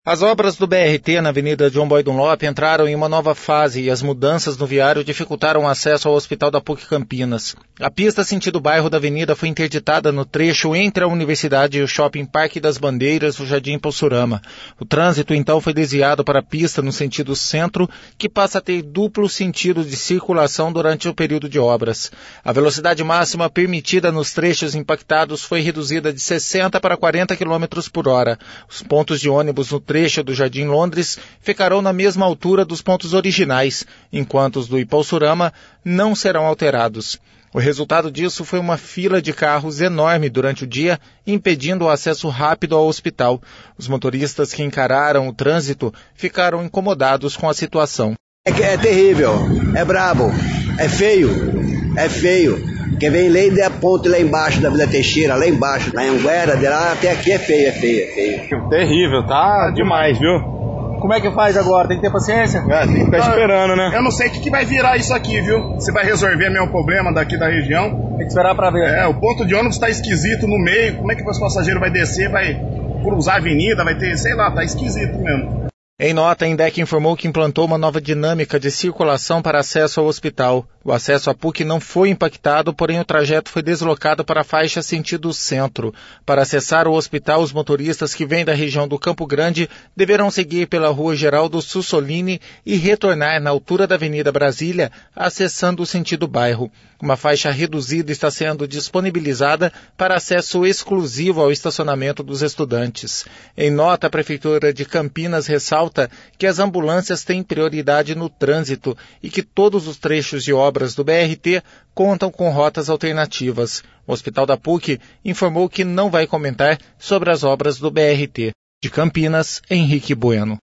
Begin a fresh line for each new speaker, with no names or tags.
As obras do BRT na Avenida João Boy Dunlop entraram em uma nova fase e as mudanças no viário dificultaram o acesso ao Hospital da PUC Campinas. A pista sentido bairro da avenida foi interditada no trecho entre a Universidade e o Shopping Parque das Bandeiras, no Jardim Possurama. O trânsito então foi desviado para a pista no sentido centro, que passa a ter duplo sentido de circulação durante o período de obras. A velocidade máxima permitida nos trechos impactados foi reduzida de 60 para 40 km por hora. Os pontos de ônibus no trecho do Jardim Londres ficarão na mesma altura dos pontos originais, enquanto os do Ipauçurama não serão alterados. O resultado disso foi uma fila de carros enorme durante o dia, impedindo o acesso rápido ao hospital. Os motoristas que encararam o trânsito ficaram incomodados com a situação.
É terrível, é brabo, é feio. Quem vem lei da ponte lá embaixo da Vila Teixeira, lá embaixo, na Anguera, de lá até aqui é feio.
Terrível, tá demais, viu?
Como é que faz agora? Tem que ter paciência?
Tem que ficar esperando, né?
Eu não sei o que vai virar isso aqui, viu? Se vai resolver mesmo problema daqui da região.
Tem que esperar pra ver.
O ponto de ônibus tá esquisito no meio. Como é que os passageiros vai descer, vai cruzar a avenida, vai ter, sei lá, tá esquisito mesmo.
Em nota, a INDEC informou que implantou uma nova dinâmica de circulação para acesso ao hospital. O acesso à PUC não foi impactado, porém o trajeto foi deslocado para a faixa sentido centro. Para acessar o hospital, os motoristas que vêm da região do Campo Grande deverão seguir pela Rua Geraldo Sussolini e retornar na altura da Avenida Brasília, acessando o sentido bairro. Uma faixa reduzida está sendo disponibilizada para acesso exclusivo ao estacionamento dos estudantes. Em nota, a Prefeitura de Campinas ressalta que as ambulâncias têm prioridade no trânsito e que todos os trechos de obras do BRT contam com rotas alternativas. O Hospital da PUC informou que não vai comentar sobre as obras do BRT. De Campinas, Henrique Bueno.